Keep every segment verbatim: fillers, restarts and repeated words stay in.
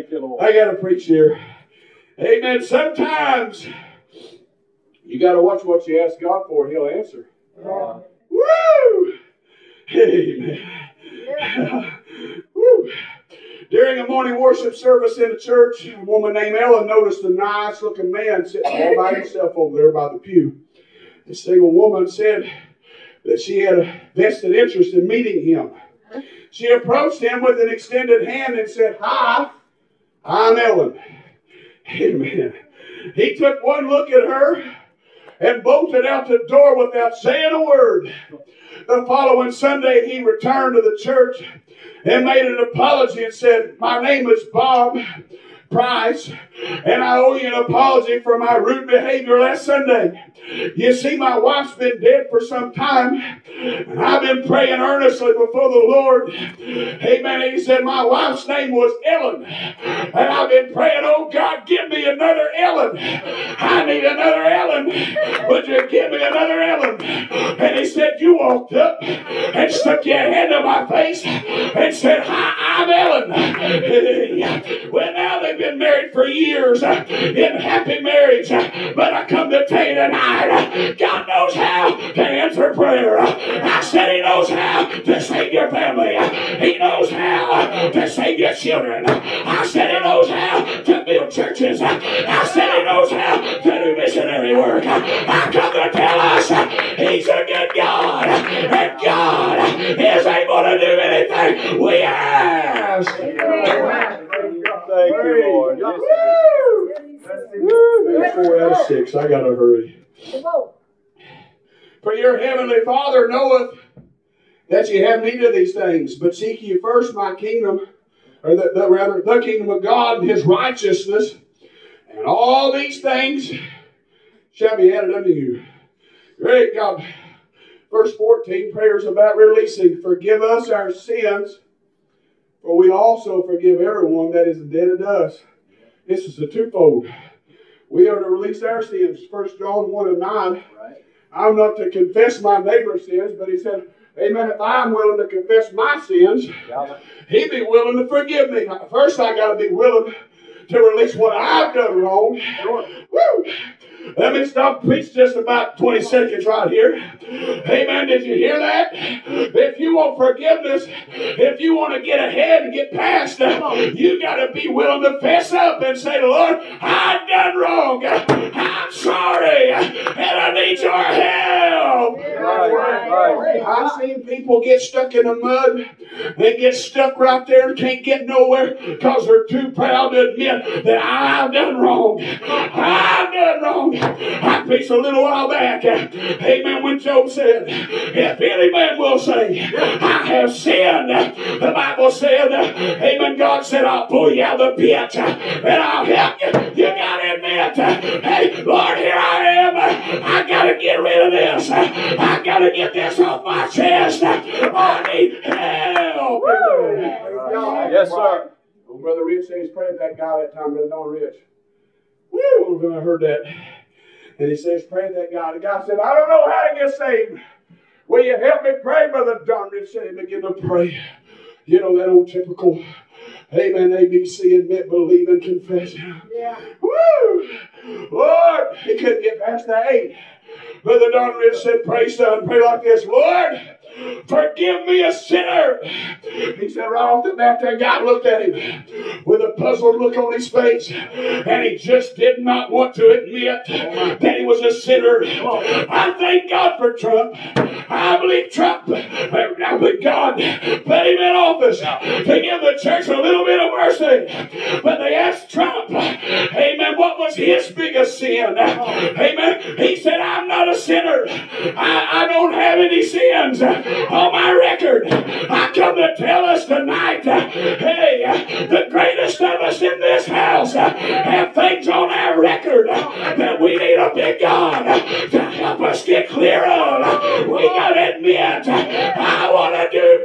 Thank you, Lord. I got to preach here. Amen. Sometimes you got to watch what you ask God for. He'll answer. Yeah. Woo! Amen. Yeah. Woo! During a morning worship service in the church, a woman named Ellen noticed a nice-looking man sitting all by himself over there by the pew. This single woman said that she had a vested interest in meeting him. She approached him with an extended hand and said, "Hi, I'm Ellen." Amen. He took one look at her and bolted out the door without saying a word. The following Sunday, he returned to the church and made an apology and said, "My name is Bob Price, and I owe you an apology for my rude behavior last Sunday. You see, my wife's been dead for some time, and I've been praying earnestly before the Lord." Amen. And he said, "My wife's name was Ellen, and I've been praying, oh God, give me another Ellen. I need another Ellen. Would you give me another Ellen?" And he said, "You walked up and stuck your hand in my face and said, 'Hi, I'm Ellen.'" Well, now they've been married for years in happy marriage, but I come to tell you tonight, God knows how to answer prayer. I said He knows how to save your family. He knows how to save your children. I said He knows how to build churches. I said He knows how to do missionary work. I come to tell us He's a good God, and God is able to do anything we ask. Thank you, Lord. Yes, That's four out of six. I gotta hurry. For your heavenly Father knoweth that ye have need of these things, but seek ye first my kingdom, or the, the rather the kingdom of God and His righteousness, and all these things shall be added unto you. Great God. Verse fourteen, prayers about releasing. Forgive us our sins, for we also forgive everyone that is indebted to us. This is a twofold. We are to release our sins. First John one and nine. Right. I'm not to confess my neighbor's sins, but he said, amen, if I'm willing to confess my sins, yeah, He'd be willing to forgive me. First, I got to be willing to release what I've done wrong. Sure. Woo! Let me stop preach just about twenty seconds right here. Amen. Did you hear that? If you want forgiveness, if you want to get ahead and get past, you got to be willing to fess up and say, "Lord, I've done wrong. I'm sorry, and I need your help." Right, right, right. I've seen people get stuck in the mud. They get stuck right there and can't get nowhere because they're too proud to admit that I've done wrong. I've done wrong. I preached a little while back, amen, when Job said, "If any man will say, I have sinned," the Bible said, amen, God said, "I'll pull you out of the pit and I'll help you." You got to admit, hey, Lord, here I am. I got to get rid of this. I got to get this off my chest. I need help. Yes, sir. Oh, Brother Rich said he's praying that guy that time, Brother Don Rich. Woo, when I heard that. And he says, pray that guy. The guy said, "I don't know how to get saved. Will you help me pray?" Brother Don Rich said he began to pray. You know, that old typical, amen, A B C, admit, believe, and confess. Yeah. Woo! Lord, he couldn't get past the eight. Brother Don Rich said, "Pray, son, pray like this. Lord, forgive me, a sinner." He said right off the bat, that guy looked at him with a puzzled look on his face, and he just did not want to admit that he was a sinner. I thank God for Trump. I believe Trump, I believe God put him in office to give the church a little bit of mercy. But they asked Trump, amen, what was his biggest sin? Amen. He said, "I'm not a sinner. I, I don't have any sins on my record." I come to tell us tonight, hey, the greatest of us in this house have things on our record that we need a big God to help us get clear of. We got to admit, I want to do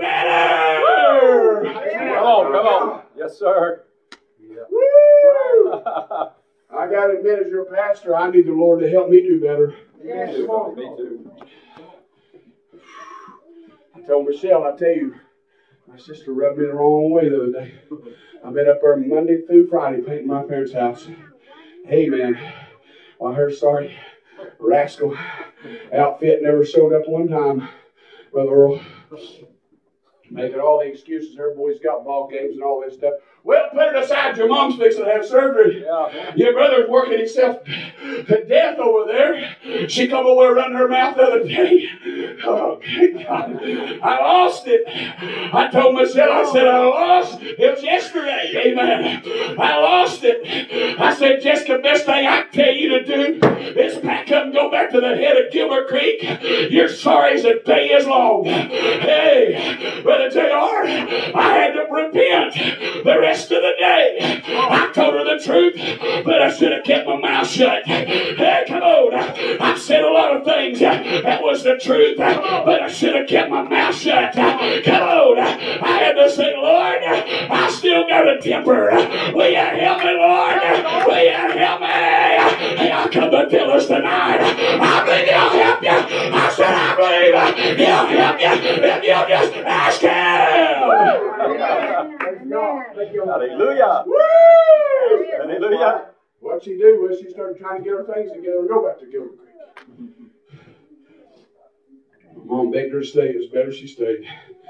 better. Come on, come on. Yes, sir. Yeah. Woo! I got to admit, as your pastor, I need the Lord to help me do better. Yeah, me too. Me too. I told Michelle, I tell you, My sister rubbed me the wrong way the other day. I've been up there Monday through Friday painting my parents' house. Hey, man. Well, I heard, sorry, rascal outfit never showed up one time, Brother Earl. Making all the excuses. Her boys got ball games and all this stuff. Well, put it aside. Your mom's fixing to have surgery. Yeah. Your brother's working himself to death over there. She come over running her mouth the other day. Oh, God. I lost it. I told Michelle, I said, I lost it. It was yesterday. Amen. I lost it. I said, Jessica, best thing I can tell you to do is pack up and go back to the head of Gilbert Creek. You're sorry as a day is long. Hey, Brother J R, I had to repent the rest of the day. I told her the truth, but I should have kept my mouth shut. Hey, come on. I've said a lot of things that was the truth, but I should have kept my mouth shut. Come on. I had to say, Lord, I still got a temper. Will you help me, Lord? Will you help me? Hey, I come to tell us tonight. I believe He'll help you. I said, I believe He'll help you if you just ask Him. Hallelujah. Woo! Hallelujah. What'd she do? Well, she started trying to get her things together and go back to Gilbert Creek. Mom begged her to stay. It was better she stayed.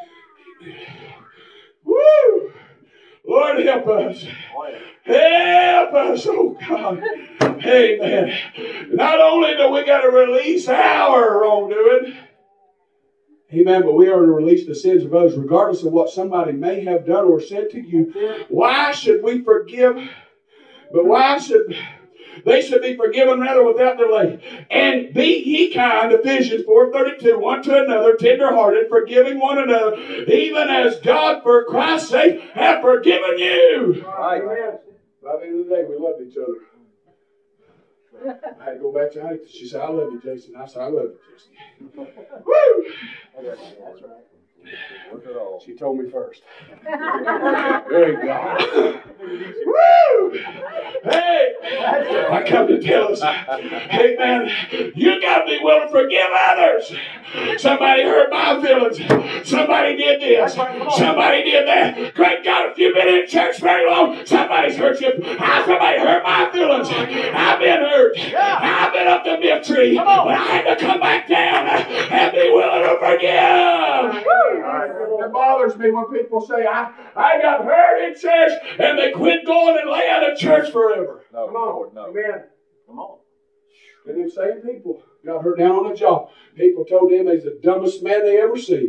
Woo! Lord, help us. Help us, oh God. Amen. Not only do we got to release our wrongdoing, amen, but we are to release the sins of others, regardless of what somebody may have done or said to you. Why should we forgive? But why should they should be forgiven rather without delay? And be ye kind, Ephesians four thirty-two, one to another, tenderhearted, forgiving one another, even as God for Christ's sake hath forgiven you. Right. By the end of the day, we loved each other. I had to go back to her. She said, I love you, Jason. I said, I love you, Jason. Woo! That's right. She told me first. Very God. Woo! Hey! I come to tell us, hey man, you got to be willing to forgive others. Somebody hurt my feelings. Somebody did this. Somebody did that. Great God, if you've been in church very long, somebody's hurt you. How somebody hurt my feelings? I've been hurt. I've been up the milk tree, but I had to come back down and be willing to forgive. It bothers me when people say, I, I got hurt in church, and they quit going and lay out of church forever. No, Come on. Lord, no. Amen. Come on. And them same people got hurt down on the job. People told them they's the dumbest man they ever seen.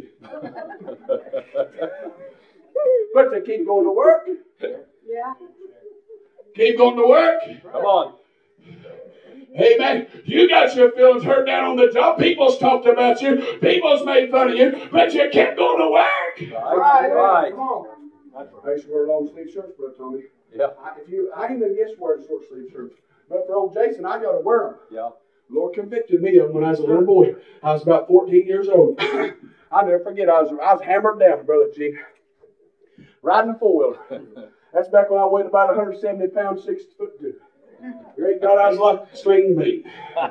But they keep going to work. Yeah. Keep going to work. Come on. Amen. You got your feelings hurt down on the job. People's talked about you. People's made fun of you. But you kept going to work. Right. Right. Come on. I used to wear long sleeve shirts, Brother Tommy. Yeah. I, if you, I even guess wear short sleeve shirts. But for old Jason, I got to wear them. Yeah. The Lord convicted me of them when I was a little boy. I was about fourteen years old. I'll never forget. I was I was hammered down, Brother G. Riding a four-wheeler. That's back when I weighed about one hundred seventy pounds, six foot two. Great God, I was like a string bean.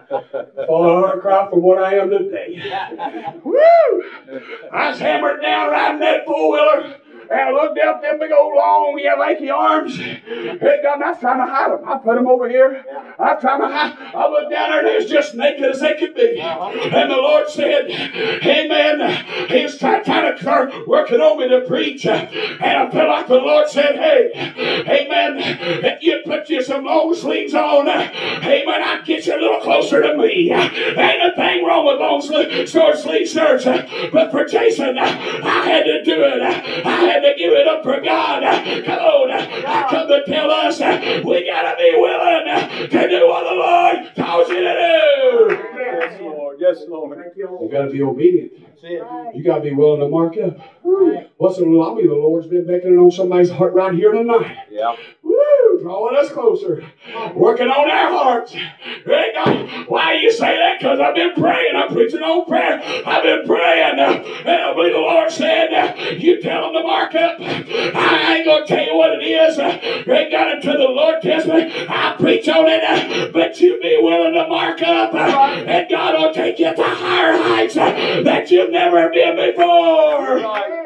Far cry from what I am today. Woo! I was hammered down riding that four-wheeler. And I looked up them big old long, yeah, lanky arms. Hey, God, I was trying to hide them. I put them over here. I was trying to hide. I looked down there and they was just naked as they could be. And the Lord said, amen. He was trying, trying to start working on me to preach. And I felt like the Lord said, hey, amen, if you put you some long sleeves on, amen, I'll get you a little closer to me. Ain't a thing wrong with long sleeve, short sleeve shirts. But for Jason, I had to do it. I had to give it up for God. Come on. I come to tell us we got to be willing to do what the Lord told you to do. Yes, Lord. Yes, Lord. You got to be obedient. You got to be willing to mark up. What's the lobby? The Lord's been beckoning on somebody's heart right here tonight. Yeah. Woo! Drawing us closer. Working on our hearts. Hey, God, why do you say that? Because I've been praying. I'm preaching on prayer. I've been praying. And I believe the Lord said, you tell them to mark up. I ain't going to tell you what it is. They got it to the Lord Testament. I preach on it. But you be willing to mark up. And God will take you to higher heights that you've never been before. Right.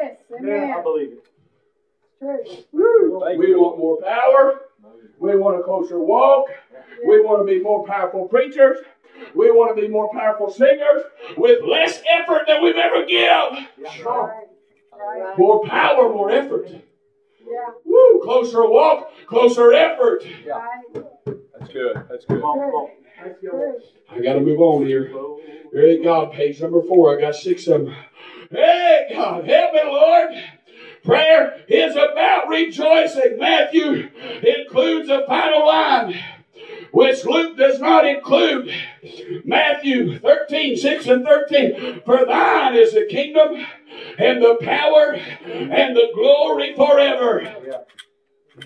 Amen. I believe it. Woo. We want more power. We want a closer walk. We want to be more powerful preachers. We want to be more powerful singers with less effort than we've ever given. Right. More power, more effort. Yeah. Woo, closer walk, closer effort. Yeah. That's good. That's good. I got to move on here. Very God, page number four. I got six of them. Hey, God, help me, Lord. Prayer is about rejoicing. Matthew includes a final line, which Luke does not include. Matthew thirteen, six and thirteen. For thine is the kingdom and the power and the glory forever. Yeah.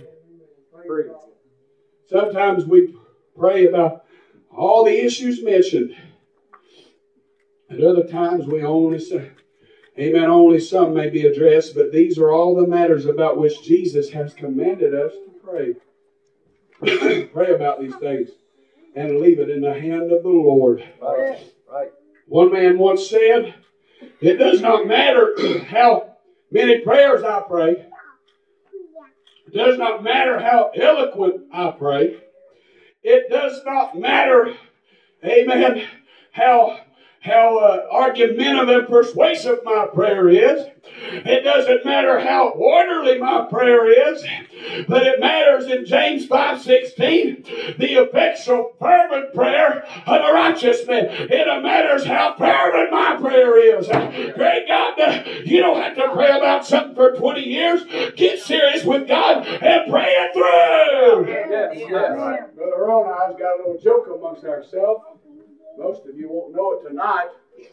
Sometimes we pray about all the issues mentioned. At other times we only say, amen, only some may be addressed, but these are all the matters about which Jesus has commanded us to pray. Pray about these things and leave it in the hand of the Lord. Right. Right. One man once said, it does not matter how many prayers I pray. It does not matter how eloquent I pray. It does not matter, amen, how how uh, argumentative and persuasive my prayer is. It doesn't matter how orderly my prayer is, but it matters in James five sixteen, the effectual fervent prayer of a righteous man. It matters how fervent my prayer is. Great God, you don't have to pray about something for twenty years. Get serious with God and pray it through. Yes, yes. Brother Earl and I's got a little joke amongst ourselves. Most of you won't know it tonight.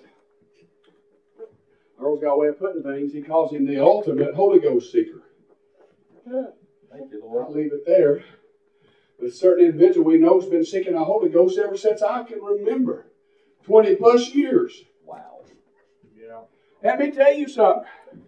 Earl's got a way of putting things. He calls him the ultimate Holy Ghost seeker. Thank you, Lord. I'll leave it there. But a certain individual we know has been seeking the Holy Ghost ever since I can remember. twenty plus years. Wow. Yeah. Let me tell you something.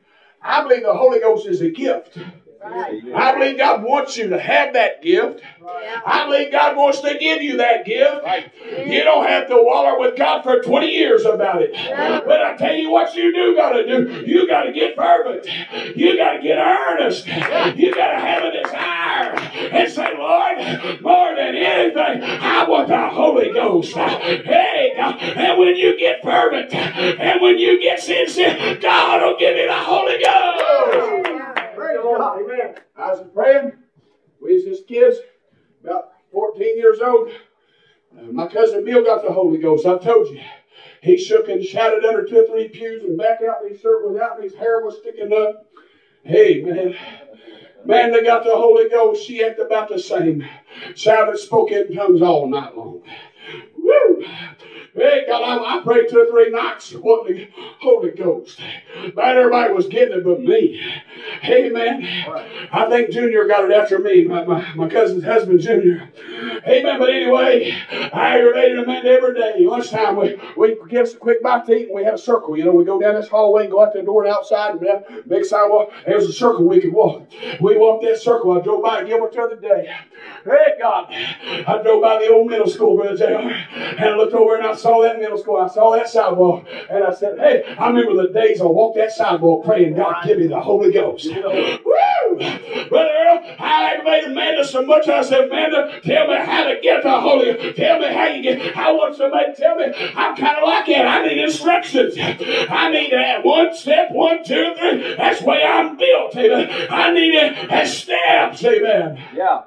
I believe the Holy Ghost is a gift. Right. I believe God wants you to have that gift. I believe God wants to give you that gift. Right. You don't have to waller with God for twenty years about it. But I tell you what you do got to do. You got to get fervent. You got to get earnest. You got to have a desire and say, Lord, more than anything, I want the Holy Ghost. Hey, God. And when you get fervent and when you get sincere, God will give you the Holy Ghost. Praise God. Amen. I was praying. We was just kids, about fourteen years old. Uh, my cousin Bill got the Holy Ghost. I told you. He shook and shouted under two or three pews and back out. His shirt was out and his hair was sticking up. Hey, man. Man, they got the Holy Ghost. She acted about the same. Shouted, spoke in tongues all night long. Woo! Hey, God, I, I prayed two or three nights wanting the Holy Ghost. About everybody was getting it but me. Hey, man, I think Junior got it after me, my, my, my cousin's husband, Junior. Hey, man, but anyway, I aggravated a man every day. Lunchtime, we, we get us a quick bite to eat, and we had a circle. You know, we go down this hallway and go out the door and outside, and we have a big sidewalk. There's a circle we could walk. We walked that circle. I drove by Gilbert the other day. Hey, God, I drove by the old middle school, Brother J R, and I looked over and I saw that middle school. I saw that sidewalk, and I said, hey, I remember the days I walked that sidewalk praying, God, give me the Holy Ghost. Woo! Brother Earl, I aggravated Amanda so much, I said, Amanda, tell me how to get the Holy Ghost. Tell me how you get. I want somebody to tell me. I'm kind of like that. I need instructions. I need to have one step, one, two, three. That's the way I'm built. Amen. I need it as steps. Amen. Yeah.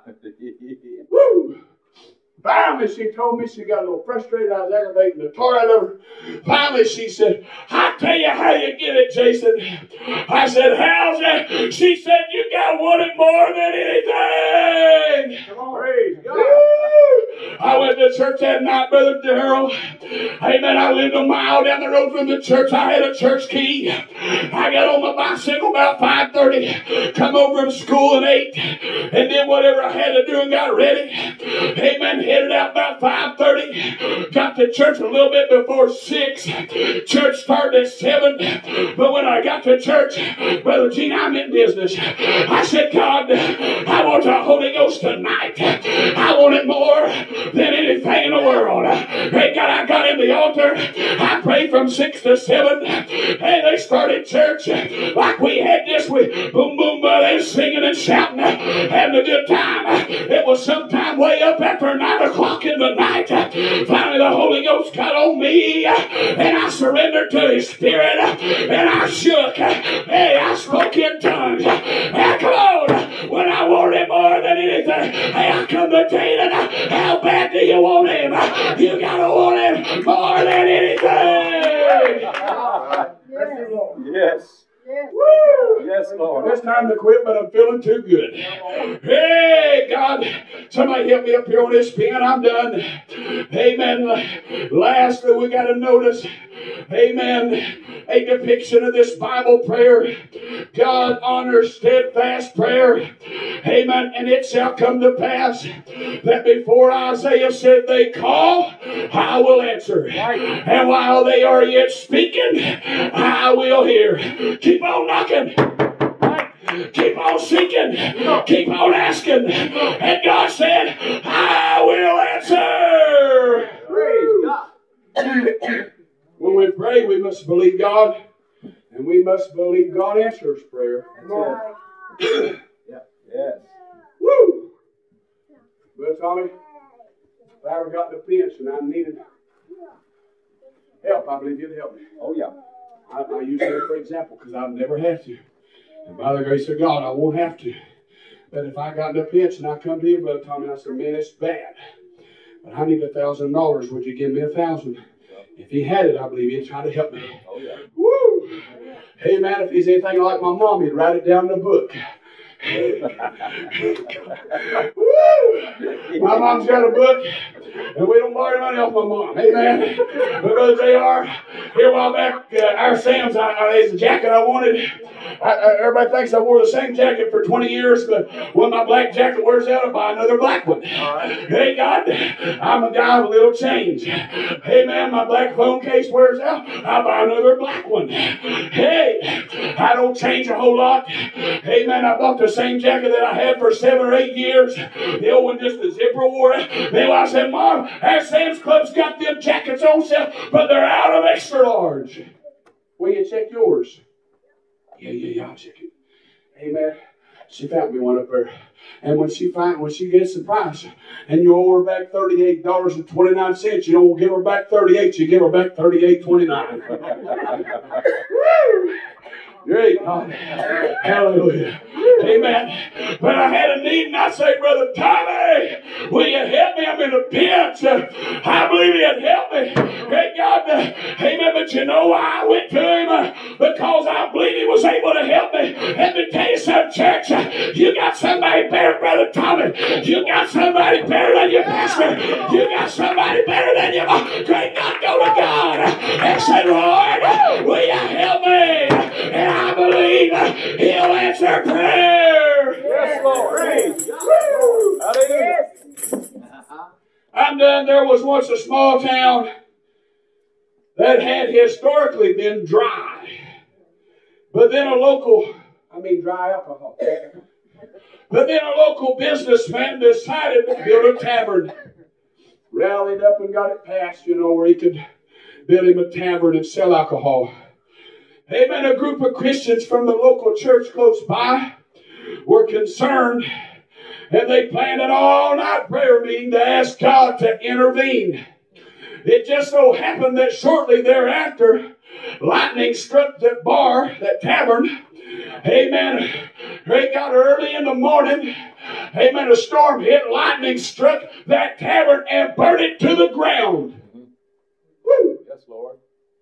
Woo! Finally, she told me she got a little frustrated. I was aggravating the tar out of her. Finally, she said, I'll tell you how you get it, Jason. I said, how's that? She said, you got to want it more than anything. Come on. Praise God. Woo! I went to church that night, Brother Darrell. Amen. I lived a mile down the road from the church. I had a church key. I got on my bicycle about five thirty, come over from school at eight, and did whatever I had to do and got ready. Amen. Headed out about five thirty. Got to church a little bit before six. Church started at seven. But when I got to church, Brother Gene, I'm in business. I said, God, I want the Holy Ghost tonight. I want it more than anything in the world. Hey, God, I got in the altar. I prayed from six to seven. Hey, they started church like we had this week. Boom, boom, boom. They were singing and shouting, having a good time. It was sometime way up after nine o'clock in the night. Finally, the Holy Ghost got on me, and I surrendered to His Spirit, and I shook. Hey, I spoke in tongues. Hey, come on. When I want Him more than anything, hey, I come to tell you that. How bad do you want Him? You gotta want Him more than anything. Yes. Yes. Woo! Yes, Lord. It's time to quit, but I'm feeling too good. Hey, God, somebody help me up here on this pen. I'm done. Amen. Lastly, we got to notice, amen, a depiction of this Bible prayer. God honors steadfast prayer. Amen. And it shall come to pass that before Isaiah said they call, I will answer. And while they are yet speaking, I will hear. Keep on knocking. Keep on seeking. Keep on asking. And God said, I will answer. Praise God. When we pray, we must believe God. And we must believe God answers prayer. Yeah. Yes. Woo! Well, Tommy, if I ever got in a pinch and I needed help, I believe you'd help me. Oh, yeah. I, I use that for example because I've never had to. And by the grace of God, I won't have to. But if I got in a pinch and I come to you, Brother Tommy, and I said, man, it's bad. But I need a thousand dollars. Would you give me a thousand? If he had it, I believe he'd try to help me. Oh, yeah. Woo! Hey, man, if he's anything like my mom, he'd write it down in a book. Woo! My mom's got a book, and we don't borrow money off my mom. Amen. But Brother J R, here a while back, uh, our Sam's, I, I, there's a jacket I wanted. I, I, everybody thinks I wore the same jacket for twenty years, but when my black jacket wears out, I buy another black one. Hey, God, I'm a guy with a little change. Hey, man, my black phone case wears out, I buy another black one. Hey, I don't change a whole lot. Hey, man, I bought the same jacket that I had for seven or eight years. The old one, just the zipper wore it. Then I said, Mom, our Sam's Club's got them jackets on sale, but they're out of extra large. Will you check yours? Yeah, yeah, yeah, I'll check it. Amen. She found me one up there. And when she find, when she gets the price, and you owe her back thirty-eight dollars and twenty-nine cents, you don't give her back thirty-eight, you give her back thirty-eight twenty-nine. Great God. Hallelujah. Amen. But I had a need, and I say, Brother Tommy, will you help me? I'm in a pinch. I believe he'd help me. Great God. Amen. But you know why I went to him? Because I believe he was able to help me. Let me tell you something, church. You got somebody better, Brother Tommy. You got somebody better than your pastor. You got somebody better than you. Great God, go to God and say, Lord, will you help me? And I believe he'll answer prayer. Yes, Lord. Praise God. Hallelujah. I'm done. There was once a small town that had historically been dry. But then a local, I mean dry alcohol. But then a local businessman decided to build a tavern. Rallied up and got it passed, you know, where he could build him a tavern and sell alcohol. Amen. A group of Christians from the local church close by were concerned, and they planned an all-night prayer meeting to ask God to intervene. It just so happened that shortly thereafter, lightning struck that bar, that tavern. Amen. They got early in the morning. Amen. A storm hit, lightning struck that tavern and burned it to the ground. Woo. Yes, Lord.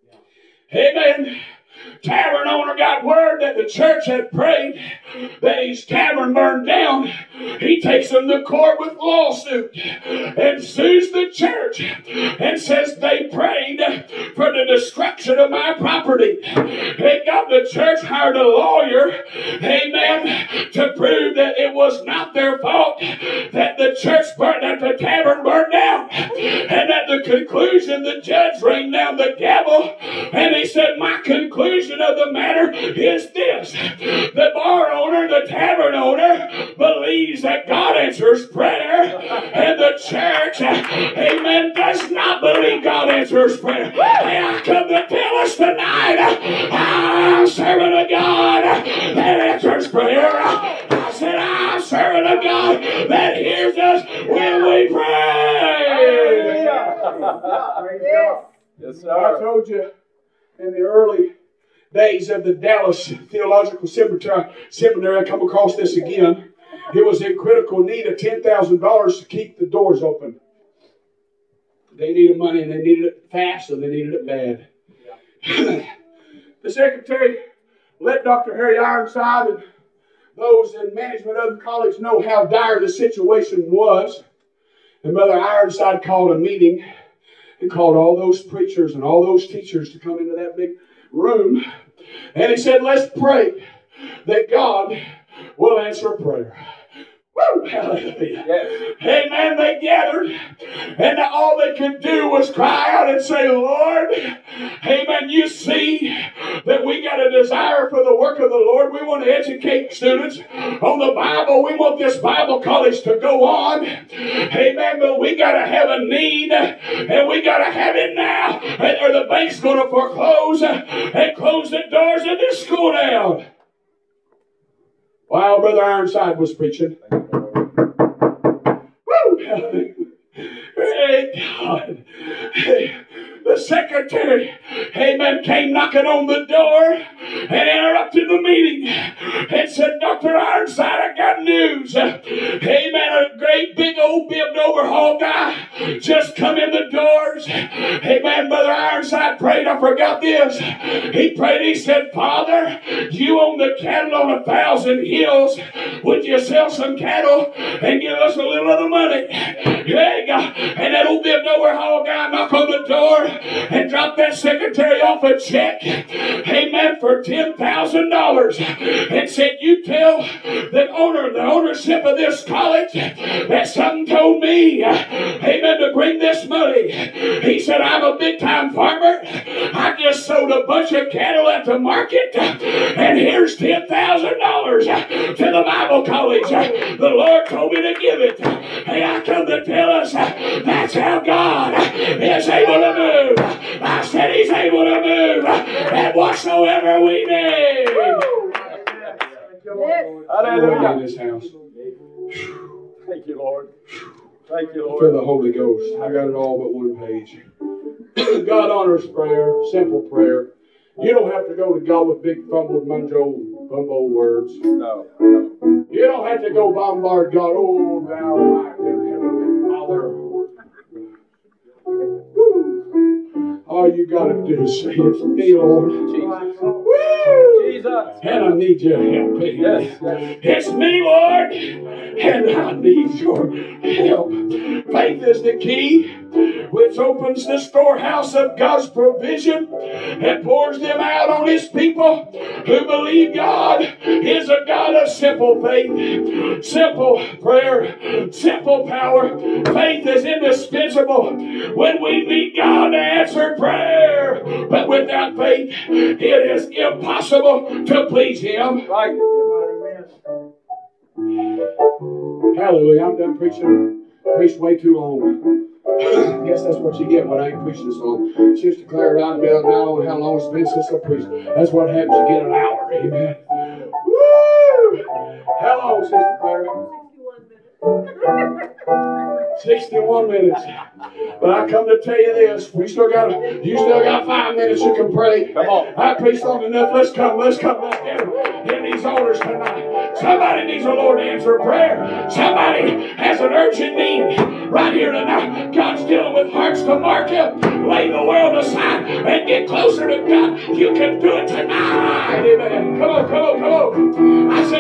Amen. Tavern owner got word that the church had prayed that his tavern burned down. He takes them to court with lawsuit and sues the church and says they prayed for the destruction of my property. They got the church hired a lawyer, amen, to prove that it was not their fault that the church burned, that the tavern burned down. And at the conclusion, the judge rang down the gavel and he said, my conclusion of the matter is this: the bar owner, the tavern owner, believes that God answers prayer, and the church, amen, does not believe God answers prayer. Hey, I come to tell us tonight, I'm serving a God that answers prayer. I said, I'm serving a God that hears us when we pray. Yes. Yes, I sir. told you in the early days of the Dallas Theological Seminary, seminary I come across this again. It was in critical need of ten thousand dollars to keep the doors open. They needed money, and they needed it fast, and they needed it bad. The secretary let Doctor Harry Ironside and those in management of the college know how dire the situation was. And Brother Ironside called a meeting and called all those preachers and all those teachers to come into that big room. And he said, let's pray that God will answer prayer. Woo! Hallelujah. Yes. Amen. They gathered, and all they could do was cry out and say, Lord, amen, you see that we got a desire for the work of the Lord. We want to educate students on the Bible. We want this Bible college to go on. Amen. But we got to have a need, and we got to have it now, or the bank's going to foreclose and close the doors of this school down. While Brother Ironside was preaching, woo! Hey, God. The secretary, amen, came knocking on the door and interrupted the meeting and said, Doctor Ironside, I got news. Amen, a great big old bibbed overhaul guy just come in the doors. Amen, Brother Ironside prayed, I forgot this. He prayed, he said, Father, you own the cattle on a thousand hills. Would you sell some cattle and give us a little of the money? Hey, God. And that old bibbed overhaul guy knocked on the door and dropped that secretary off a check, amen, for ten thousand dollars and said, you tell the owner, the ownership of this college that something told me, amen, to bring this money. He said, I'm a big time farmer. I just sold a bunch of cattle at the market, and here's ten thousand dollars to the Bible college. The Lord told me to give it. Hey, I come to tell us that's how God is able to move. I said he's able to move and whatsoever we need. Hallelujah. In this house. Thank you, Lord. Thank you, For Lord. the Holy Ghost. I got it all but one page. God honors prayer, simple prayer. You don't have to go to God with big fumbled munjo bumbo words. No, no. You don't have to go bombard God. Oh, thou art in heaven, Father. All you got to do is say, it's me, Lord. Jesus. Woo! Jesus. And I need your help. Yes, yes. It's me, Lord, and I need your help. Faith is the key which opens the storehouse of God's provision and pours them out on His people who believe God is a God of simple faith, simple prayer, simple power. Faith is indispensable when we need God to answer prayer, but without faith, it is impossible to please Him. Right. Hallelujah. I'm done preaching. Preached way too long. I guess that's what you get when I ain't preaching this long. Sister Claire and I have been, I don't know how long it's been since I preached. That's what happens. You get an hour. Amen. Woo! How long, Sister Claire? sixty-one minutes. But I come to tell you this. We still got a, you still got five minutes you can pray. Come on. I preached long enough. Let's come. Let's come back in, in these altars tonight. Somebody needs the Lord to answer prayer. Somebody has an urgent need right here tonight. God's dealing with hearts to mark Him. Lay the world aside and get closer to God. You can do it tonight. Amen. Come on, come on, come on. I